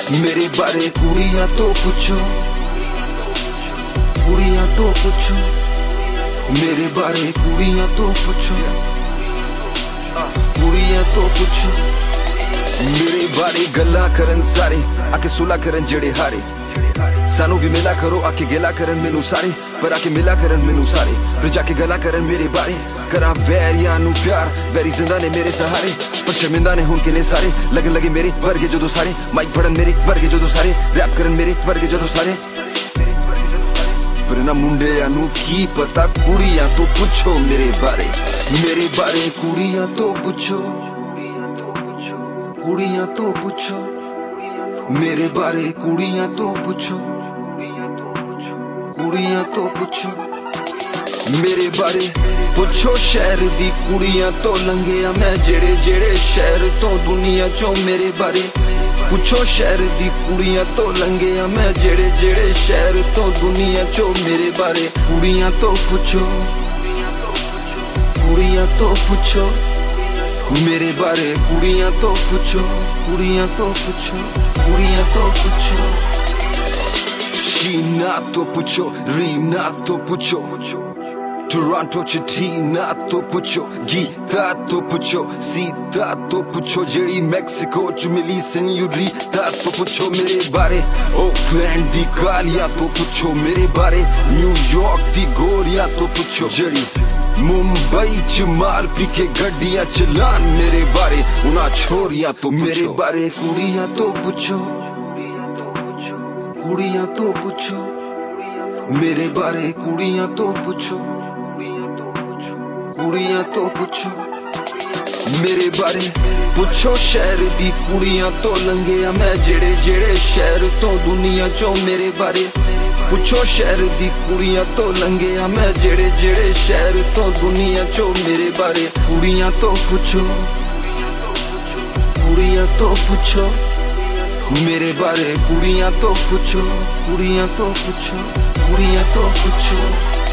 मेरे बारे कुड़ियां तो पूछो, कुड़ियां तो पूछो, मेरे बारे कुड़ियां तो पूछो, कुड़ियां तो पूछो। मेरे बारे गल्ला करन सारे आके सुला करन जड़े हारे, सानू भी मिला करो आके गिला करन मैनू सारे, पर आके मिला करन मैनू सारे, फिर जाके गला करन मेरे बारे। करा वैर या नू प्यार, वैरी जिंदा ने मेरे सहारे, पर शर्मिंदा ने हुन किने सारे, लगन लगे मेरे वर्गे जदों सारे, माइक फड़न मेरे वर्गे जदों सारे, रैप करन मेरे वर्गे जदों सारे। पर ना मुंडियां नू की पता, कुड़ियां तो पूछो मेरे बारे कुड़ियां तो पूछो, कुड़ियां तो पूछो, मेरे बारे कुड़ियां तो पूछो, कुड़ियां तो पूछो। मेरे बारे पूछो शहर दी कुड़ियां तो लंघिया मैं जेड़े जेड़े शहर तो दुनिया चो, मेरे बारे पूछो शहर दी कुड़ियां तो लंघिया मैं जेड़े जेड़े शहर तो दुनिया चो, मेरे बारे कुड़ियां तो पूछो, कुड़ियां तो पूछो, मेरे बारे कुड़ियां तो पूछो, कुड़ियां तो पूछो, कुड़ियां तो पूछो। शीना तो पूछो, रीना तो पूछो, टोरंटो च टीना तो पूछो, गीता तो पूछो, सीता तो पूछो, जेड़ी मैक्सिको च मिली सेन्योरिटा तो पूछो मेरे बारे। ओकलैंड दी कालिया तो पूछो मेरे बारे, न्यूयॉर्क दी गोरिया तो पूछो, जेड़ी मुंबई च मार पी के गड्डियां चलान मेरे बारे, उना छोरिया तो मेरे बारे कुड़ियां तो पूछो, कुड़ियां तो पूछो, मेरे बारे कुड़ियां तो पूछो, कुड़ियां तो पूछो। मेरे बारे पूछो शहर दी कुड़ियां तो लंघिया मैं जेड़े जेड़े शहर तो दुनिया चो, मेरे बारे पूछो शहर दी कुड़ियां तो लंघिया मैं जेड़े जेड़े शहर तो दुनिया चो, मेरे बारे कुड़ियां तो पूछो, कुड़ियां तो पूछो, मेरे बारे कुड़ियां तो पूछो, कुड़ियां तो पूछो, कुड़ियां तो पूछो।